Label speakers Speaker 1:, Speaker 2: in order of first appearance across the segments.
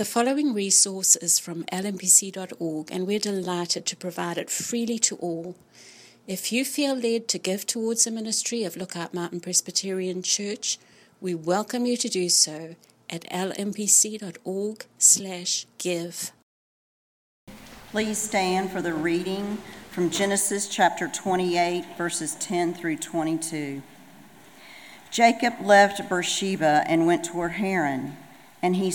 Speaker 1: The following resource is from lmpc.org, and we're delighted to provide it freely to all. If you feel led to give towards the ministry of Lookout Mountain Presbyterian Church, we welcome you to do so at lmpc.org/give.
Speaker 2: Please stand for the reading from Genesis chapter 28, verses 10 through 22. Jacob left Beersheba and went toward Haran, and he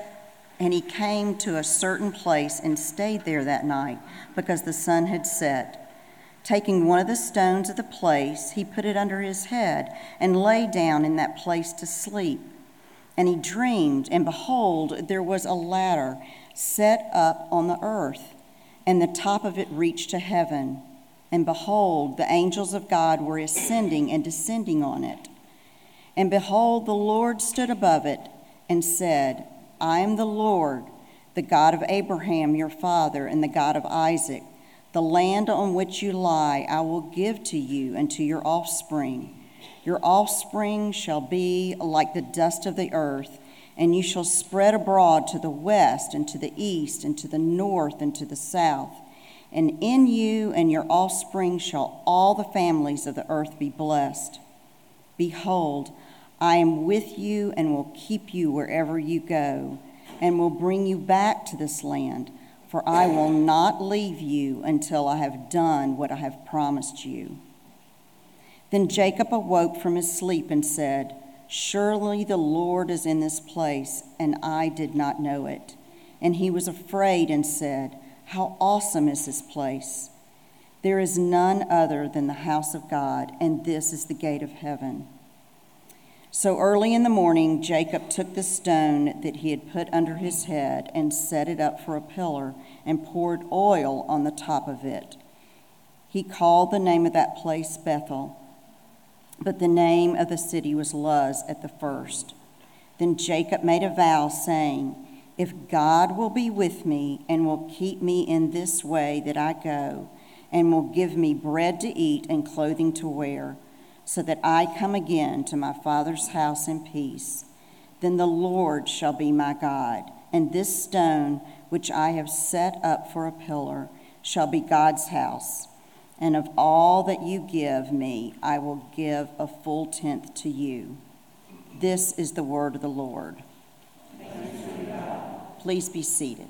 Speaker 2: came to a certain place and stayed there that night because the sun had set. Taking one of the stones of the place, he put it under his head and lay down in that place to sleep. And he dreamed, and behold, there was a ladder set up on the earth, and the top of it reached to heaven. And behold, the angels of God were ascending and descending on it. And behold, the Lord stood above it and said, I am the Lord, the God of Abraham your father, and the God of Isaac. The land on which you lie I will give to you and to your offspring. Your offspring shall be like the dust of the earth, and you shall spread abroad to the west and to the east and to the north and to the south. And in you and your offspring shall all the families of the earth be blessed. Behold, I am with you and will keep you wherever you go, and will bring you back to this land, for I will not leave you until I have done what I have promised you. Then Jacob awoke from his sleep and said, Surely the Lord is in this place, and I did not know it. And he was afraid and said, How awesome is this place! There is none other than the house of God, and this is the gate of heaven. So early in the morning, Jacob took the stone that he had put under his head and set it up for a pillar and poured oil on the top of it. He called the name of that place Bethel, but the name of the city was Luz at the first. Then Jacob made a vow, saying, If God will be with me and will keep me in this way that I go, and will give me bread to eat and clothing to wear, so that I come again to my father's house in peace, then the Lord shall be my God, and this stone which I have set up for a pillar shall be God's house. And of all that you give me, I will give a full tenth to you. This is the word of the Lord. Please be seated.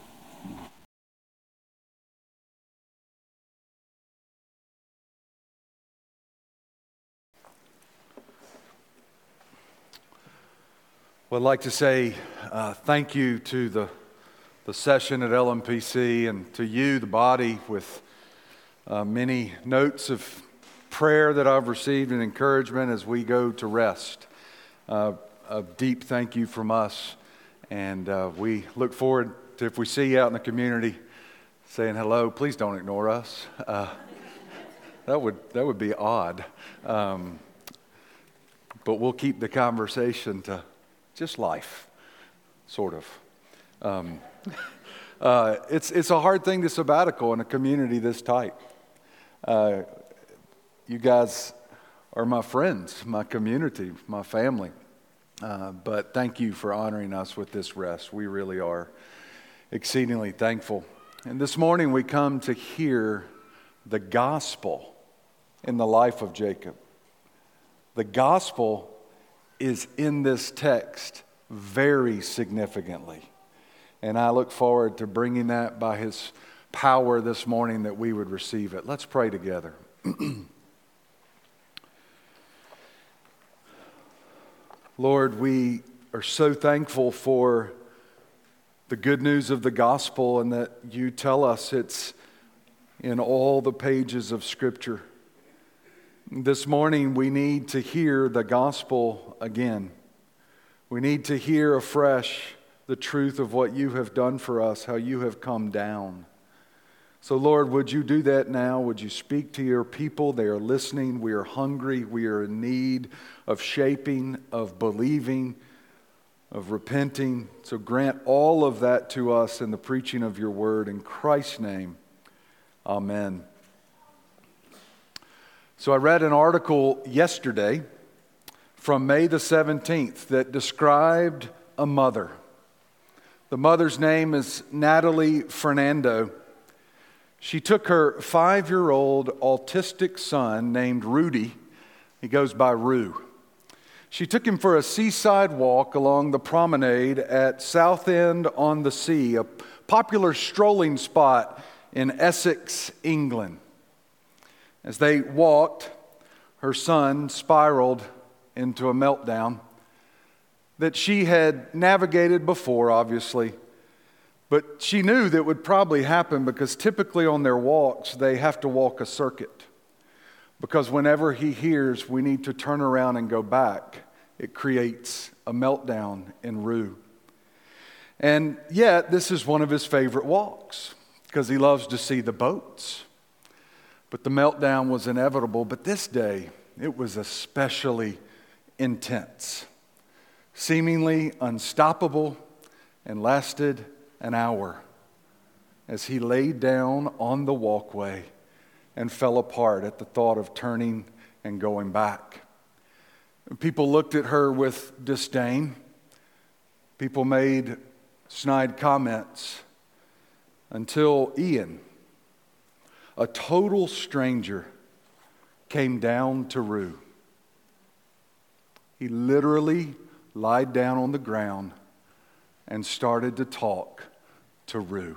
Speaker 3: Well, I'd like to say thank you to the session at LMPC and to you, the body, with many notes of prayer that I've received and encouragement as we go to rest. A deep thank you from us, and we look forward to, if we see you out in the community, saying hello. Please don't ignore us. That would be odd, but we'll keep the conversation to just life, sort of. It's a hard thing to sabbatical in a community this tight. You guys are my friends, my community, my family. But thank you for honoring us with this rest. We really are exceedingly thankful. And this morning we come to hear the gospel in the life of Jacob. The gospel is in this text very significantly. And I look forward to bringing that by His power this morning, that we would receive it. Let's pray together. Lord, we are so thankful for the good news of the gospel, and that you tell us it's in all the pages of Scripture. This morning we need to hear the gospel again. We need to hear afresh the truth of what you have done for us, how you have come down. So Lord, would you do that now? Would you speak to your people? They are listening. We are hungry. We are in need of shaping, of believing, of repenting. So grant all of that to us in the preaching of your word. In Christ's name, amen. So I read an article yesterday from May the 17th that described a mother The mother's name is Natalie Fernando. She took her 5-year-old autistic son named Rudy. He goes by Rue. She took him for a seaside walk along the promenade at Southend-on-the-Sea, a popular strolling spot in Essex, England. As they walked, her son spiraled into a meltdown that she had navigated before, obviously. But she knew that would probably happen because typically on their walks, they have to walk a circuit. Because whenever he hears we need to turn around and go back, it creates a meltdown in Rue. And yet, this is one of his favorite walks because he loves to see the boats. But the meltdown was inevitable. But this day, it was especially intense, seemingly unstoppable, and lasted an hour as he laid down on the walkway and fell apart at the thought of turning and going back. People looked at her with disdain. People made snide comments until Ian, a total stranger, came down to Rue. He literally lied down on the ground and started to talk to Rue.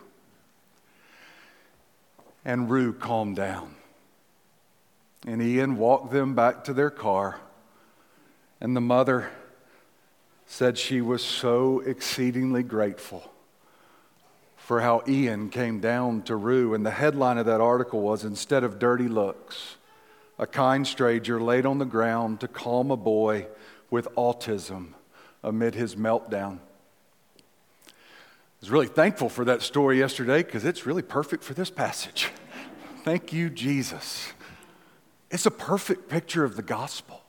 Speaker 3: And Rue calmed down. And Ian walked them back to their car. And the mother said she was so exceedingly grateful for how Ian came down to Rue. And the headline of that article was, "Instead of dirty looks, a kind stranger laid on the ground to calm a boy with autism amid his meltdown." I was really thankful for that story yesterday because it's really perfect for this passage. Thank you, Jesus. It's a perfect picture of the gospel.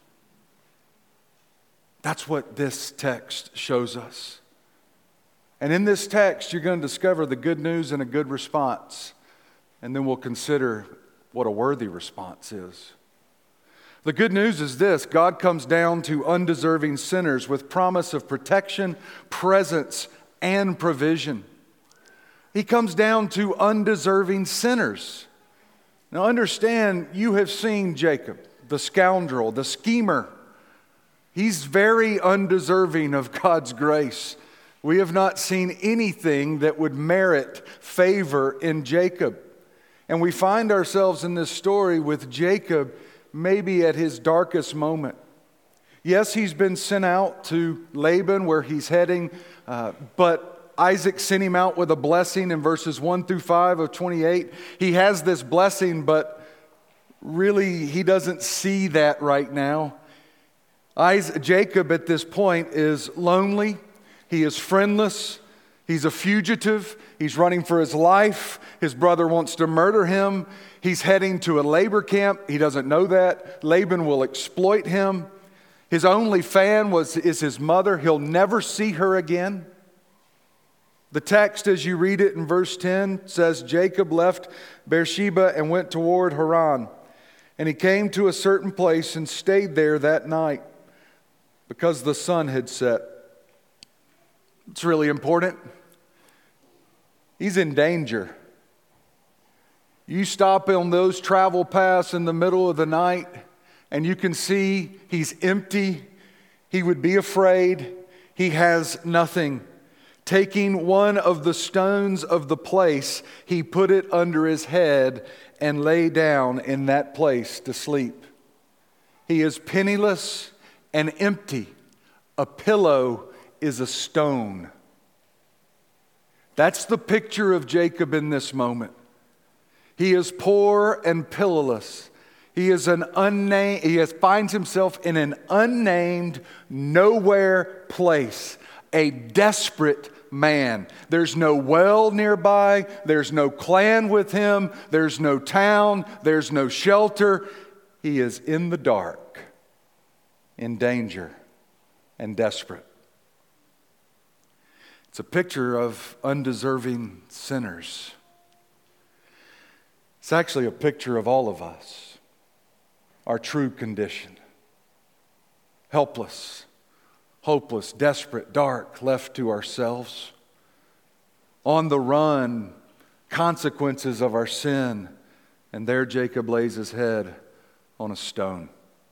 Speaker 3: That's what this text shows us. And in this text, you're going to discover the good news and a good response. And then we'll consider what a worthy response is. The good news is this: God comes down to undeserving sinners with promise of protection, presence, and provision. He comes down to undeserving sinners. Now understand, you have seen Jacob, the scoundrel, the schemer. He's very undeserving of God's grace. We have not seen anything that would merit favor in Jacob. And we find ourselves in this story with Jacob maybe at his darkest moment. Yes, he's been sent out to Laban where he's heading, but Isaac sent him out with a blessing in verses 1 through 5 of 28. He has this blessing, but really he doesn't see that right now. Jacob at this point is lonely. He is friendless. He's a fugitive. He's running for his life. His brother wants to murder him. He's heading to a labor camp. He doesn't know that. Laban will exploit him. His only fan is his mother. He'll never see her again. The text, as you read it in verse 10, says, Jacob left Beersheba and went toward Haran. And he came to a certain place and stayed there that night because the sun had set. It's really important. He's in danger. You stop on those travel paths in the middle of the night and you can see he's empty. He would be afraid. He has nothing. Taking one of the stones of the place, he put it under his head and lay down in that place to sleep. He is penniless and empty. A pillow is a stone. That's the picture of Jacob in this moment. He is poor and pillowless. He finds himself in an unnamed, nowhere place. A desperate man. There's no well nearby. There's no clan with him. There's no town. There's no shelter. He is in the dark, in danger, and desperate. It's a picture of undeserving sinners. It's actually a picture of all of us, our true condition. Helpless, hopeless, desperate, dark, left to ourselves. on the run, consequences of our sin. And there Jacob lays his head on a stone.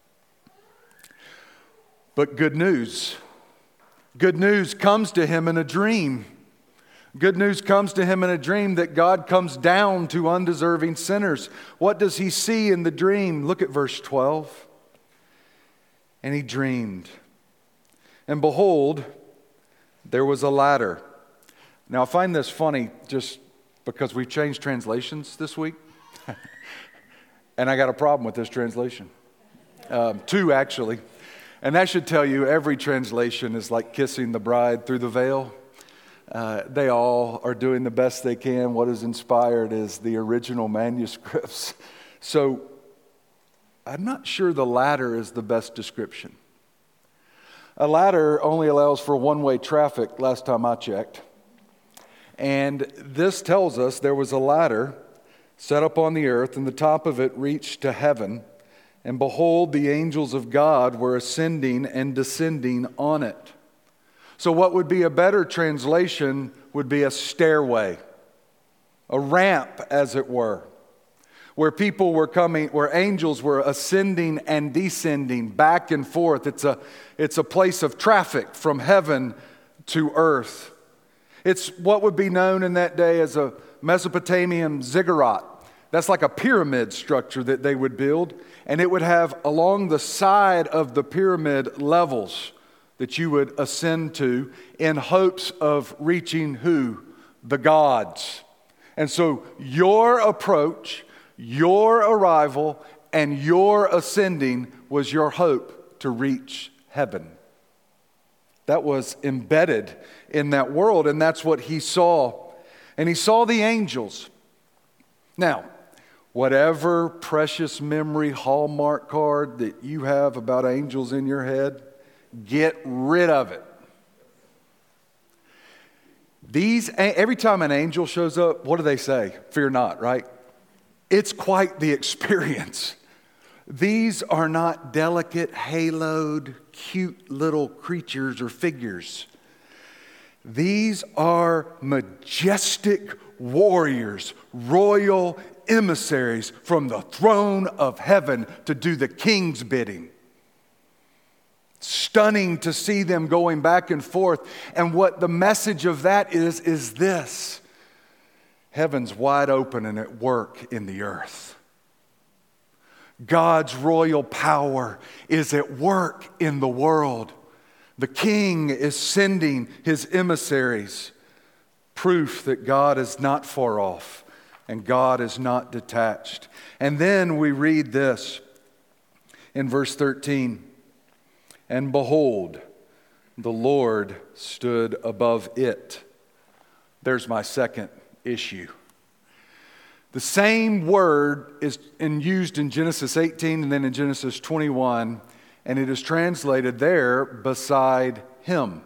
Speaker 3: But good news. Good news comes to him in a dream. Good news comes to him in a dream that God comes down to undeserving sinners. What does he see in the dream? Look at verse 12. And he dreamed. And behold, there was a ladder. Now I find this funny just because we've changed translations this week. And I got a problem with this translation. Two, actually. And that should tell you every translation is like kissing the bride through the veil. They all are doing the best they can. What is inspired is the original manuscripts. So I'm not sure the ladder is the best description. A ladder only allows for one-way traffic last time I checked. And this tells us there was a ladder set up on the earth, and the top of it reached to heaven. And behold, the angels of God were ascending and descending on it. So what would be a better translation would be a stairway, a ramp, as it were, where people were coming, where angels were ascending and descending back and forth. It's a place of traffic from heaven to earth. It's what would be known in that day as a Mesopotamian ziggurat. That's like a pyramid structure that they would build, and it would have along the side of the pyramid levels that you would ascend to in hopes of reaching who? The gods. And so your approach, your arrival, and your ascending was your hope to reach heaven. That was embedded in that world, and that's what he saw. And he saw the angels. Now, whatever precious memory Hallmark card that you have about angels in your head, get rid of it. Every time an angel shows up, what do they say? Fear not, right? It's quite the experience. These are not delicate, haloed, cute little creatures or figures. These are majestic warriors, royal emissaries from the throne of heaven to do the king's bidding. Stunning to see them going back and forth. And what the message of that is this: heaven's wide open and at work in the earth. God's royal power is at work in the world. The king is sending his emissaries. Proof that God is not far off and God is not detached. And then we read this in verse 13. And behold, the Lord stood above it. There's my second issue. The same word is used in Genesis 18 and then in Genesis 21, and it is translated there, beside him.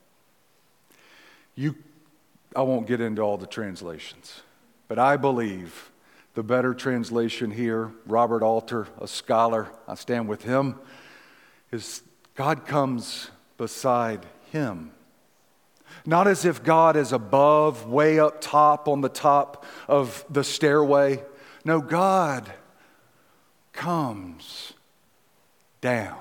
Speaker 3: I won't get into all the translations, but I believe the better translation here, Robert Alter, a scholar, I stand with him, is God comes beside him. Not as if God is above, way up top, on the top of the stairway. No, God comes down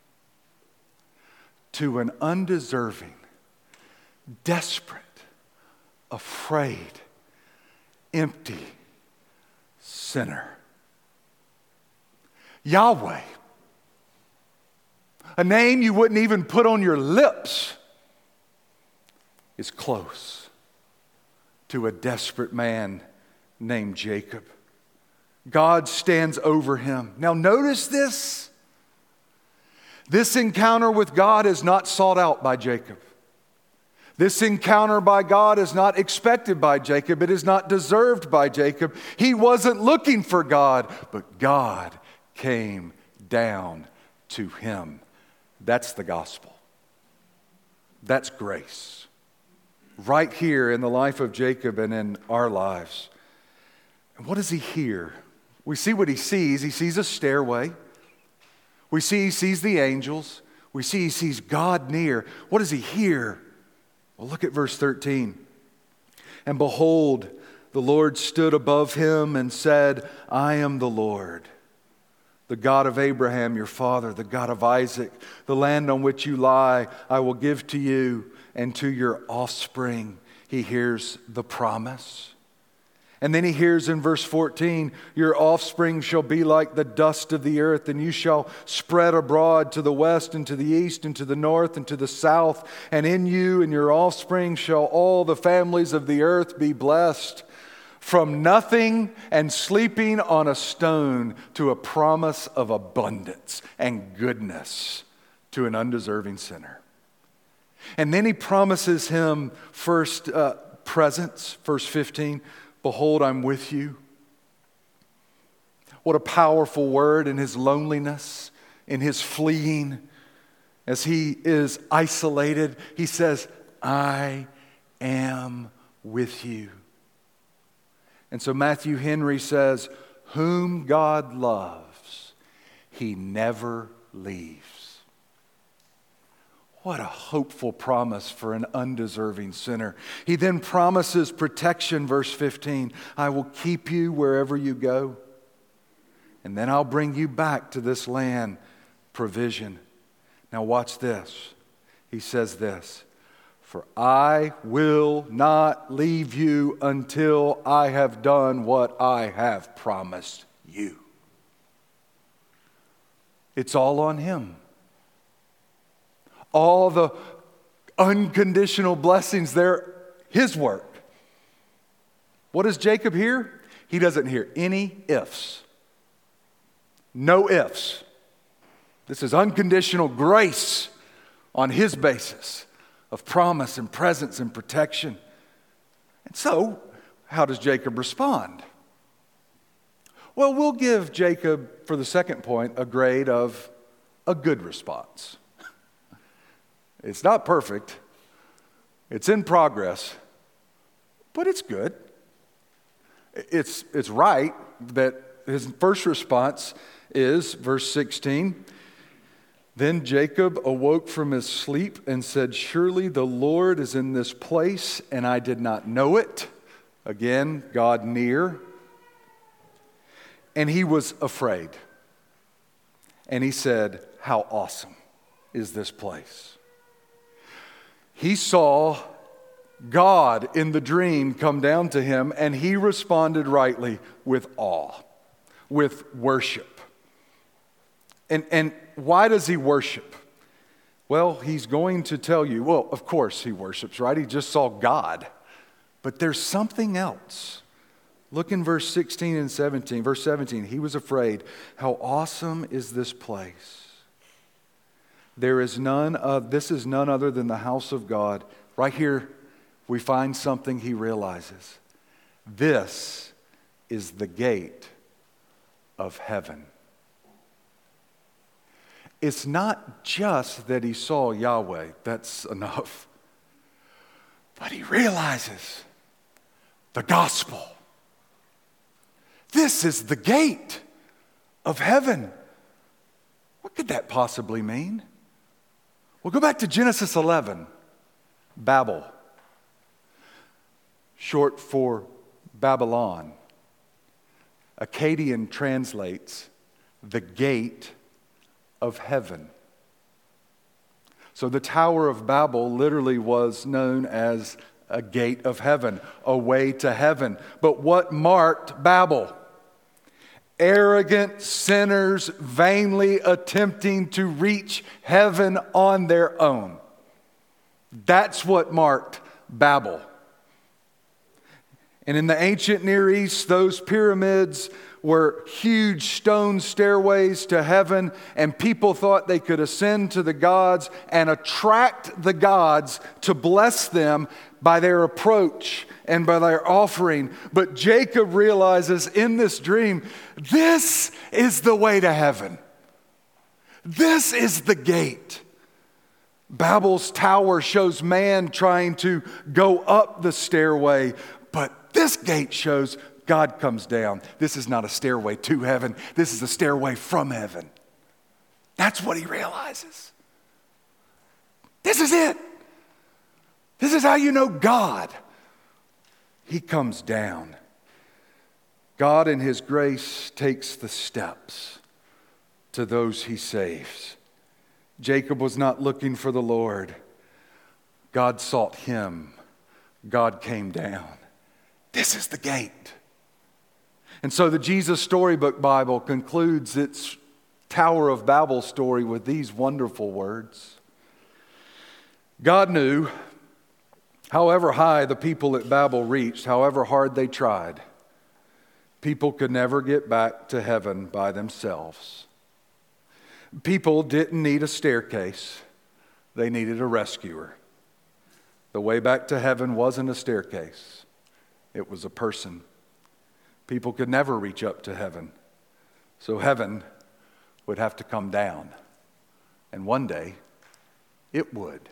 Speaker 3: to an undeserving, desperate, afraid, empty sinner. Yahweh, a name you wouldn't even put on your lips, is close to a desperate man named Jacob. God stands over him. Now notice this. This encounter with God is not sought out by Jacob. This encounter by God is not expected by Jacob. It is not deserved by Jacob. He wasn't looking for God, but God came down to him. That's the gospel. That's grace. Right here in the life of Jacob and in our lives. And what does he hear? We see what he sees. He sees a stairway. We see he sees the angels. We see he sees God near. What does he hear? Well, look at verse 13. And behold, the Lord stood above him and said, I am the Lord, the God of Abraham, your father, the God of Isaac. The land on which you lie, I will give to you and to your offspring. He hears the promise. And then he hears in verse 14, your offspring shall be like the dust of the earth, and you shall spread abroad to the west and to the east and to the north and to the south. And in you and your offspring shall all the families of the earth be blessed. From nothing and sleeping on a stone to a promise of abundance and goodness to an undeserving sinner. And then he promises him first presence, verse 15, behold, I'm with you. What a powerful word in his loneliness, in his fleeing, as he is isolated. He says, I am with you. And so Matthew Henry says, whom God loves, he never leaves. What a hopeful promise for an undeserving sinner. He then promises protection, verse 15. I will keep you wherever you go. And then I'll bring you back to this land, provision. Now watch this. He says this. For I will not leave you until I have done what I have promised you. It's all on him. All the unconditional blessings, they're his work. What does Jacob hear? He doesn't hear any ifs. No ifs. This is unconditional grace on his basis of promise and presence and protection. And so, how does Jacob respond? Well, we'll give Jacob, for the second point, a grade of a good response. It's not perfect. It's in progress, but it's good. It's right that his first response is, verse 16, then Jacob awoke from his sleep and said, surely the Lord is in this place, and I did not know it. Again, God near. And he was afraid. And he said, how awesome is this place? He saw God in the dream come down to him, and he responded rightly with awe, with worship. And why does he worship? Well, he's going to tell you, well, of course he worships, right? He just saw God. But there's something else. Look in verse 16 and 17. Verse 17, he was afraid. How awesome is this place? This is none other than the house of God. Right here, we find something he realizes. This is the gate of heaven. It's not just that he saw Yahweh, that's enough. But he realizes the gospel. This is the gate of heaven. What could that possibly mean? Well, go back to Genesis 11, Babel, short for Babylon. Akkadian translates the gate of heaven. So the Tower of Babel literally was known as a gate of heaven, a way to heaven. But what marked Babel? Arrogant sinners vainly attempting to reach heaven on their own. That's what marked Babel. And in the ancient Near East, those pyramids were huge stone stairways to heaven, and people thought they could ascend to the gods and attract the gods to bless them by their approach and by their offering. But Jacob realizes in this dream, this is the way to heaven. This is the gate. Babel's tower shows man trying to go up the stairway, but this gate shows God comes down. This is not a stairway to heaven. This is a stairway from heaven. That's what he realizes. This is it. This is how you know God. He comes down. God in his grace takes the steps to those he saves. Jacob was not looking for the Lord. God sought him. God came down. This is the gate. And so the Jesus Storybook Bible concludes its Tower of Babel story with these wonderful words. God knew, however high the people at Babel reached, however hard they tried, people could never get back to heaven by themselves. People didn't need a staircase. They needed a rescuer. The way back to heaven wasn't a staircase. It was a person. People could never reach up to heaven. So heaven would have to come down. And one day, it would.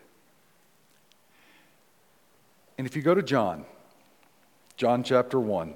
Speaker 3: And if you go to John chapter 1,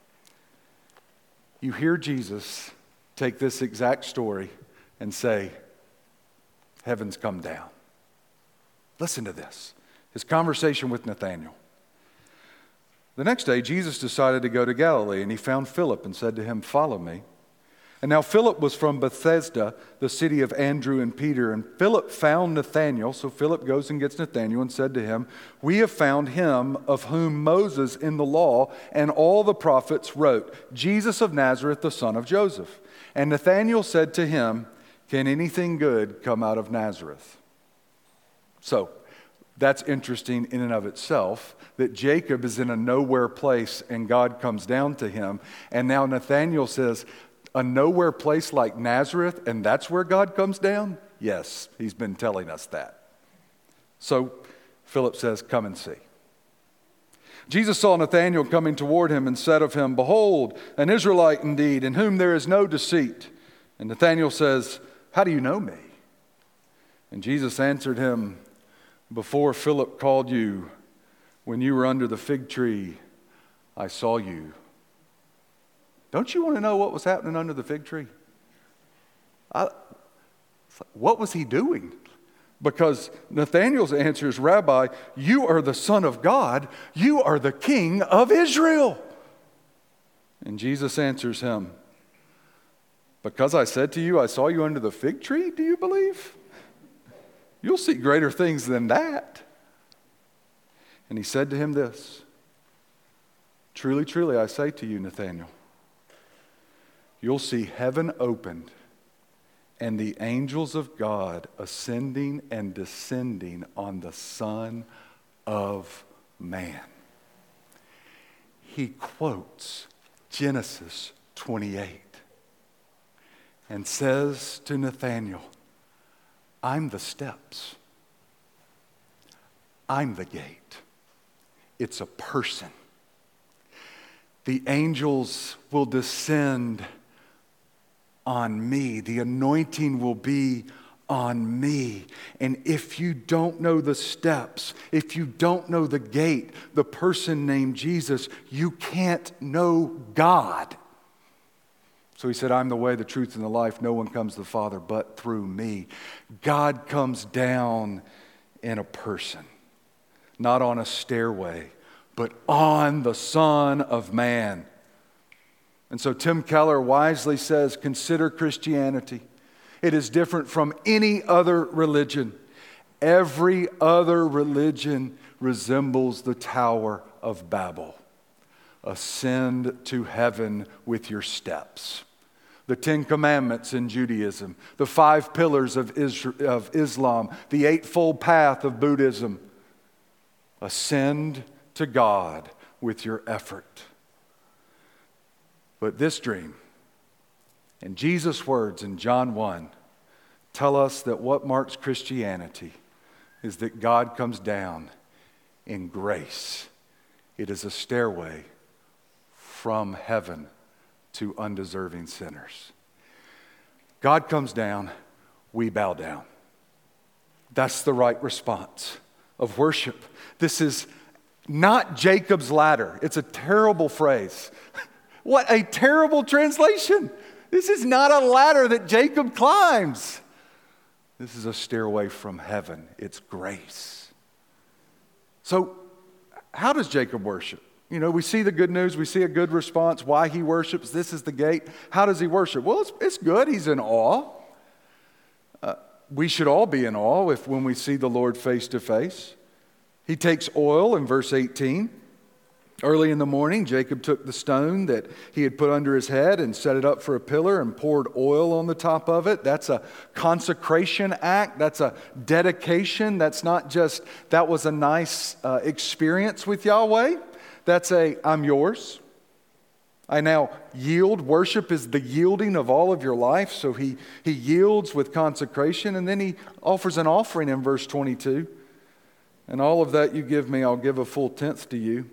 Speaker 3: you hear Jesus take this exact story and say, heaven's come down. Listen to this. His conversation with Nathanael. The next day, Jesus decided to go to Galilee, and he found Philip and said to him, "Follow me." And now Philip was from Bethsaida, the city of Andrew and Peter. And Philip found Nathanael. So Philip goes and gets Nathanael and said to him, "We have found him of whom Moses in the law and all the prophets wrote, Jesus of Nazareth, the son of Joseph." And Nathanael said to him, "Can anything good come out of Nazareth?" So that's interesting in and of itself, that Jacob is in a nowhere place and God comes down to him. And now Nathanael says, a nowhere place like Nazareth, and that's where God comes down? Yes, he's been telling us that. So Philip says, "Come and see." Jesus saw Nathanael coming toward him and said of him, "Behold, an Israelite indeed, in whom there is no deceit." And Nathanael says, "How do you know me?" And Jesus answered him, "Before Philip called you, when you were under the fig tree, I saw you." Don't you want to know what was happening under the fig tree? What was he doing? Because Nathanael's answer is, "Rabbi, you are the Son of God. You are the King of Israel." And Jesus answers him, "Because I said to you, I saw you under the fig tree, do you believe? You'll see greater things than that." And he said to him this, "Truly, truly, I say to you, Nathanael, you'll see heaven opened and the angels of God ascending and descending on the Son of Man." He quotes Genesis 28 and says to Nathanael, "I'm the steps. I'm the gate." It's a person. The angels will descend on me. The anointing will be on me. And if you don't know the steps, if you don't know the gate, the person named Jesus, you can't know God. So he said, "I'm the way, the truth, and the life. No one comes to the Father but through me." God comes down in a person, not on a stairway, but on the Son of Man. And so Tim Keller wisely says, consider Christianity. It is different from any other religion. Every other religion resembles the Tower of Babel. Ascend to heaven with your steps. The 10 Commandments in Judaism, the 5 pillars of Islam, the 8-fold path of Buddhism. Ascend to God with your effort. But this dream and Jesus' words in John 1 tell us that what marks Christianity is that God comes down in grace. It is a stairway from heaven to undeserving sinners. God comes down, we bow down. That's the right response of worship. This is not Jacob's ladder. It's a terrible phrase. What a terrible translation. This is not a ladder that Jacob climbs. This is a stairway from heaven. It's grace. So, how does Jacob worship? We see the good news. We see a good response. Why he worships. This is the gate. How does he worship? Well, it's good. He's in awe. We should all be in awe when we see the Lord face to face. He takes oil in verse 18. Early in the morning, Jacob took the stone that he had put under his head and set it up for a pillar and poured oil on the top of it. That's a consecration act. That's a dedication. That's not just, that was a nice experience with Yahweh. That's I'm yours. I now yield. Worship is the yielding of all of your life. So he yields with consecration, and then he offers an offering in verse 22. And all of that you give me, I'll give a full tenth to you.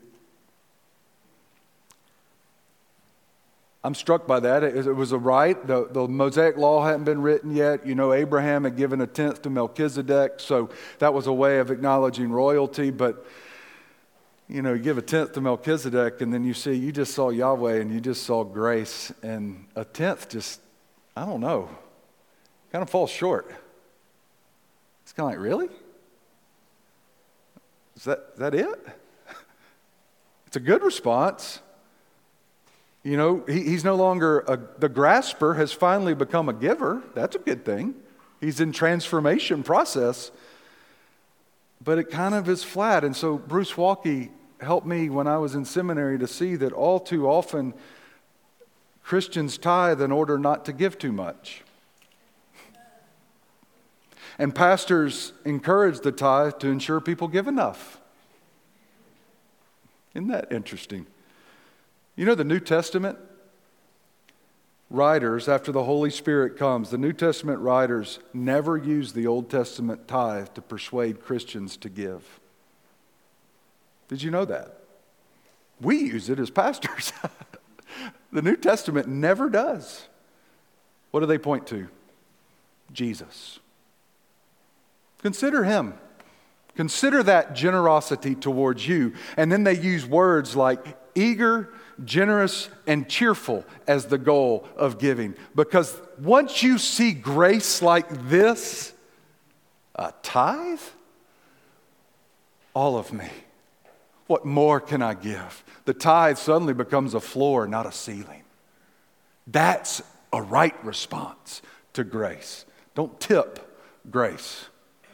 Speaker 3: I'm struck by that. It was a right. The Mosaic law hadn't been written yet. Abraham had given a tenth to Melchizedek, so that was a way of acknowledging royalty. But, you give a tenth to Melchizedek, and then you just saw Yahweh, and you just saw grace. And a tenth just, I don't know, kind of falls short. It's kind of like, really? Is that it? It's a good response. He's no longer the grasper has finally become a giver. That's a good thing. He's in transformation process. But it kind of is flat. And so Bruce Walke helped me when I was in seminary to see that all too often Christians tithe in order not to give too much. And pastors encourage the tithe to ensure people give enough. Isn't that interesting? The New Testament writers, after the Holy Spirit comes, the New Testament writers never use the Old Testament tithe to persuade Christians to give. Did you know that? We use it as pastors. The New Testament never does. What do they point to? Jesus. Consider him. Consider that generosity towards you. And then they use words like eager, generous, and cheerful as the goal of giving. Because once you see grace like this, a tithe, all of me. What more can I give? The tithe suddenly becomes a floor, not a ceiling. That's a right response to grace. Don't tip grace.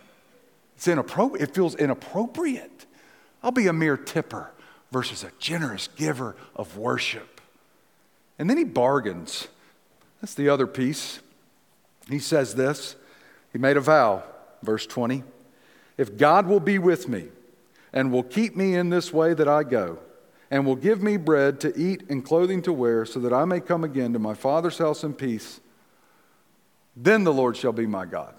Speaker 3: It feels inappropriate. I'll be a mere tipper versus a generous giver of worship. And then he bargains. That's the other piece. He says this. He made a vow, verse 20. If God will be with me and will keep me in this way that I go, and will give me bread to eat and clothing to wear, so that I may come again to my Father's house in peace, then the Lord shall be my God.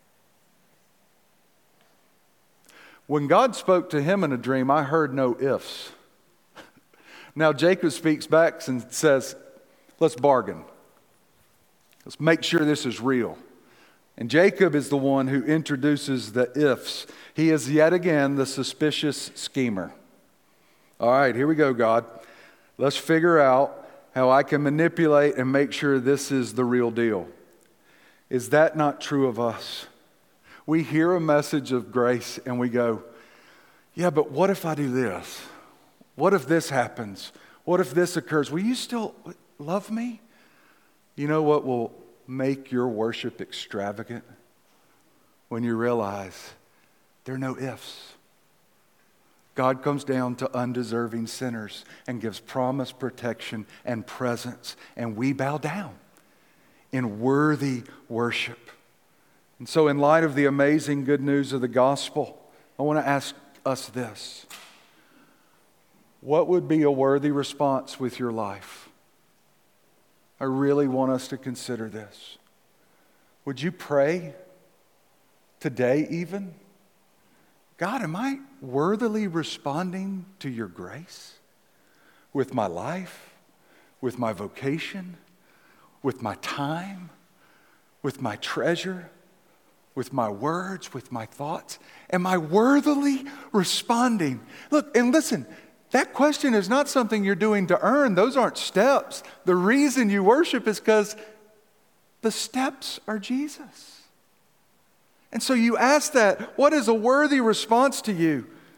Speaker 3: When God spoke to him in a dream, I heard no ifs. Now Jacob speaks back and says, let's bargain. Let's make sure this is real. And Jacob is the one who introduces the ifs. He is yet again the suspicious schemer. All right, here we go, God. Let's figure out how I can manipulate and make sure this is the real deal. Is that not true of us? We hear a message of grace and we go, yeah, but what if I do this? What if this happens? What if this occurs? Will you still love me? You know what will make your worship extravagant? When you realize there are no ifs. God comes down to undeserving sinners and gives promise, protection, and presence. And we bow down in worthy worship. And so in light of the amazing good news of the gospel, I want to ask us this. What would be a worthy response with your life? I really want us to consider this. Would you pray today even? God, am I worthily responding to your grace? With my life, with my vocation, with my time, with my treasure, with my words, with my thoughts? Am I worthily responding? Look, and listen, that question is not something you're doing to earn. Those aren't steps. The reason you worship is because the steps are Jesus. And so you ask that, what is a worthy response to you?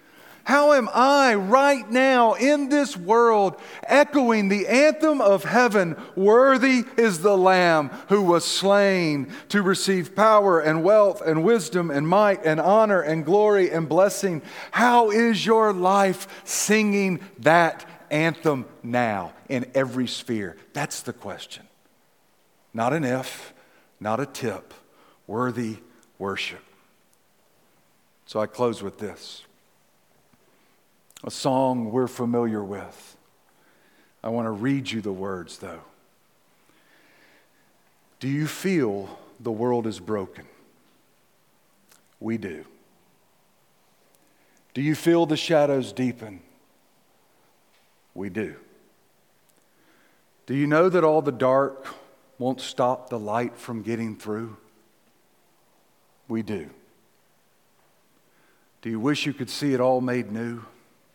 Speaker 3: How am I right now in this world echoing the anthem of heaven? Worthy is the Lamb who was slain to receive power and wealth and wisdom and might and honor and glory and blessing. How is your life singing that anthem now in every sphere? That's the question. Not an if, not a tip. Worthy worship. So I close with this. A song we're familiar with. I want to read you the words, though. Do you feel the world is broken? We do. Do you feel the shadows deepen? We do. Do you know that all the dark won't stop the light from getting through? We do. Do you wish you could see it all made new?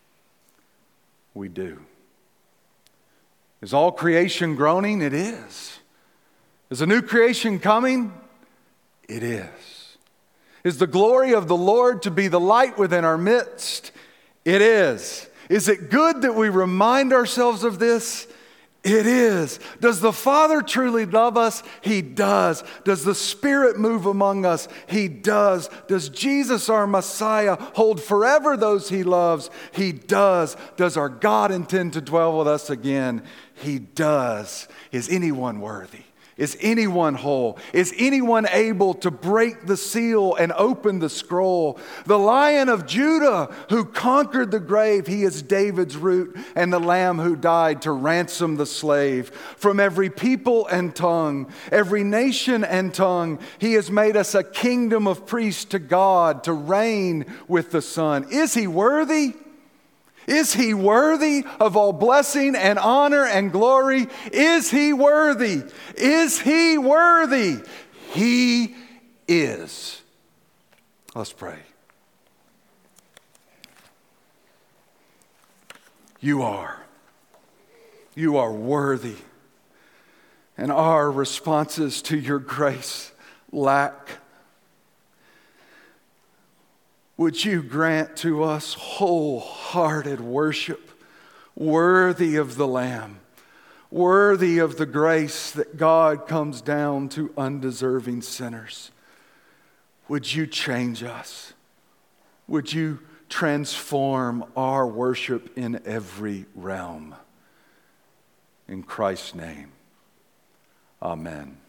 Speaker 3: We do. Is all creation groaning? It is. Is a new creation coming? It is. Is the glory of the Lord to be the light within our midst? It is. Is it good that we remind ourselves of this? It is. Does the Father truly love us? He does. Does the Spirit move among us? He does. Does Jesus, our Messiah, hold forever those He loves? He does. Does our God intend to dwell with us again? He does. Is anyone worthy? Is anyone whole? Is anyone able to break the seal and open the scroll? The Lion of Judah who conquered the grave, He is David's root and the Lamb who died to ransom the slave. From every people and tongue, every nation and tongue, He has made us a kingdom of priests to God to reign with the Son. Is He worthy? Is He worthy of all blessing and honor and glory? Is He worthy? Is He worthy? He is. Let's pray. You are. You are worthy. And our responses to your grace lack. Would you grant to us wholehearted worship, worthy of the Lamb, worthy of the grace that God comes down to undeserving sinners? Would you change us? Would you transform our worship in every realm? In Christ's name, amen.